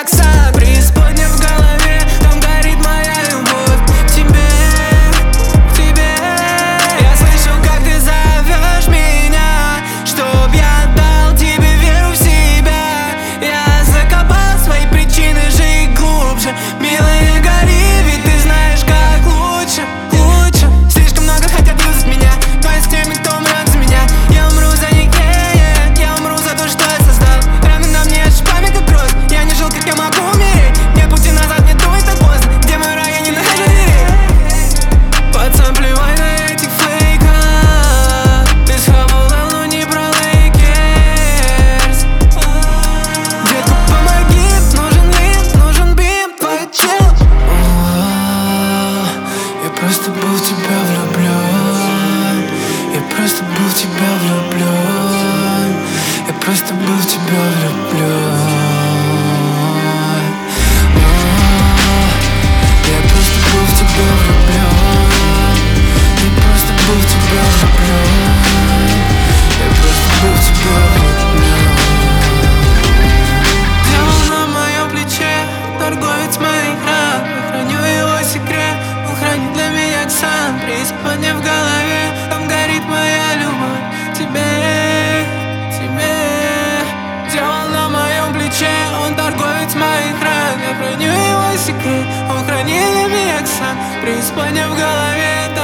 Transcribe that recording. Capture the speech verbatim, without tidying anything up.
Оксан. Преисподня в голове, там горит моя любовь к тебе, к тебе. Я слышу, как ты зовешь меня, чтоб я дал тебе веру в себя. Я закопал свои причины жить глубже. Милая, гори, ведь ты знаешь, как лучше, лучше. Слишком много хотят юзать меня, но есть теми, кто умрет за меня. Я умру за них, yeah, yeah. Я умру за то, что я создал. Раны на мне, шипами как кровь. Я не жил, как я могу умереть. Нет пути назад, нет дует так поздно. Где мой рай, я не нахожу дверей. Пацан, плевай на этих фейков. Ты схавал давно не про Лейкерс. Детка, помоги, нужен лин, нужен бим, твой чел. Я просто был в тебя влюблен. Я просто был в тебя влюблен. Я просто был в тебя влюблен. Я просто был в тебя влюблен. Я просто был в тебя влюблен. Я просто был в тебя влюблен. Дьявол на моем плече, торговец моих ран. Я храню его секрет, он хранит для меня Оксан. Преисподня в голове, там горит моя любовь к тебе, к тебе. Дьявол на моем плече, он торговец моих ран. Я храню его секрет, он хранит для меня Оксан. Преисподня в голове,